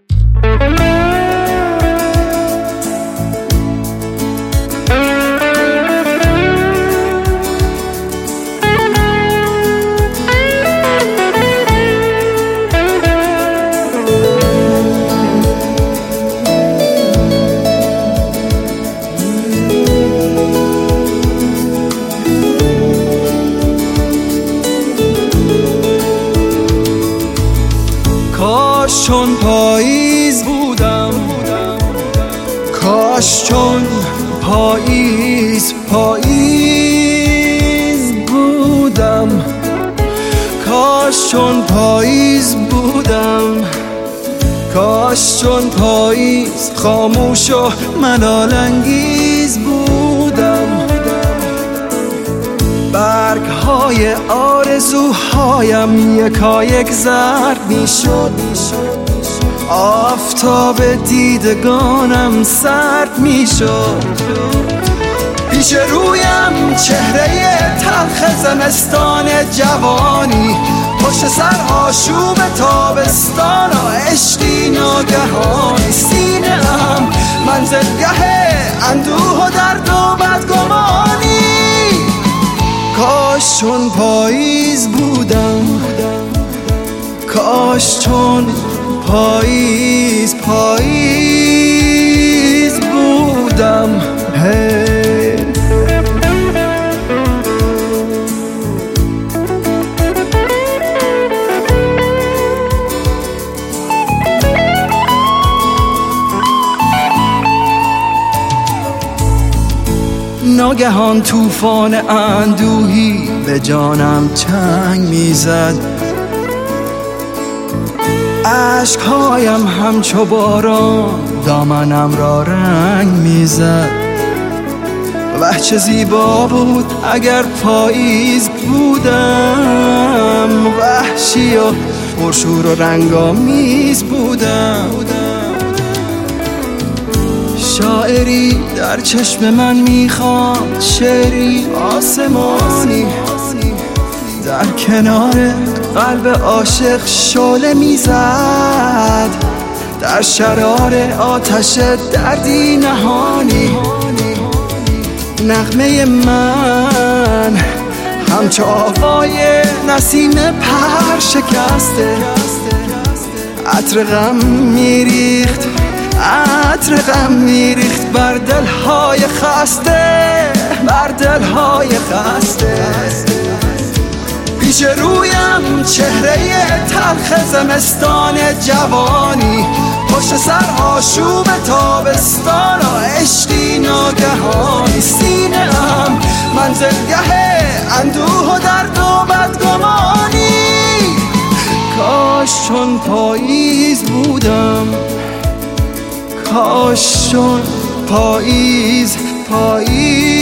کاش چون پاییز بودم، کاش چون پاییز بودم، کاش چون پاییز بودم، کاش چون پاییز خاموش و ملال انگیز بودم. برگ های آرزوهایم یکایک زرد می شد، آفتاب دیدگانم سرد می شد. پیش رویم چهره تلخ زمستان جوانی، پشت سر آشوب تابستان و عشقی ناگهانی. سینه‌ام منزلگه اندوه و درد و بدگمانی. کاش چون پاییز بودم، کاش چون پاییز بودم. ناگهان طوفان اندوهی به جانم چنگ میزد، اشکهایم همچو باران دامنم را رنگ میزد. وه چه زیبا بود اگر پاییز بودم، وحشی و پرشور و رنگامیز بودم. شاعری در چشم من میخواند، شعری آسمانی در کنار قلب عاشق شعله میزد، در شرار آتش دردی نهانی. نغمه من همچو آوای نسیم پر شکسته، عطر غم میریخت، عطر غم میریخت بر دلهای خسته، بر دلهای خسته. پیش رویم چهره تلخ زمستان جوانی، پشت سر آشوب تابستان و عشقی ناگهانی. سینه‌ام منزلگه اندوه و درد و بدگمانی. کاش چون پاییز بودم، کاش چون پاییز